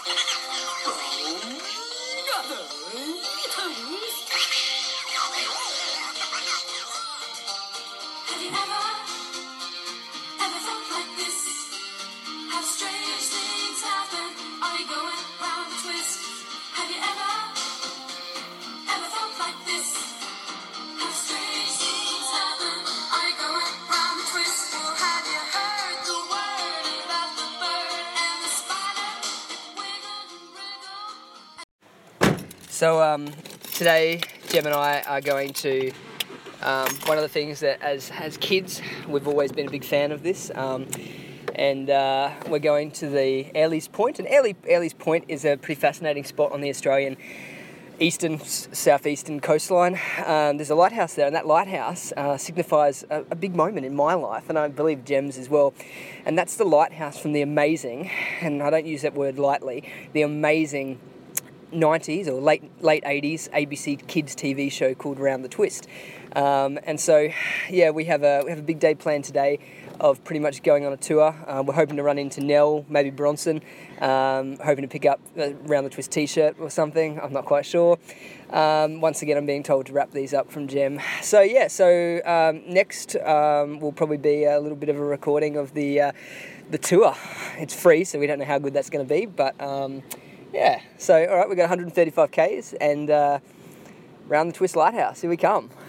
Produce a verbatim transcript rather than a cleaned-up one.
Have you ever, ever felt like this? Have strange things happen? Are you going round the twist? Have you ever, ever felt like this? Have strange things happen? Are you going round the twist? Well, have you heard the word about the bird and the spider that wiggled and wriggled? So um, today, Gem and I are going to um, one of the things that as as kids we've always been a big fan of this, um, and uh, we're going to the Airlies Point. And Airlie, Airlies Point is a pretty fascinating spot on the Australian eastern, southeastern coastline. Um, there's a lighthouse there, and that lighthouse uh, signifies a, a big moment in my life, and I believe Gem's as well. And that's the lighthouse from the amazing, and I don't use that word lightly, the amazing nineties or late late eighties A B C Kids T V show called Round the Twist. Um, and so, yeah, we have a we have a big day planned today of pretty much going on a tour. Uh, we're hoping to run into Nell, maybe Bronson, um, hoping to pick up a Round the Twist t-shirt or something. I'm not quite sure. Um, once again, I'm being told to wrap these up from Gem. So, yeah, so um, next um, will probably be a little bit of a recording of the, uh, the tour. It's free, so we don't know how good that's going to be, but... Um, Yeah, so all right, we've got one hundred thirty-five kays and uh, Round the Twist Lighthouse. Here we come.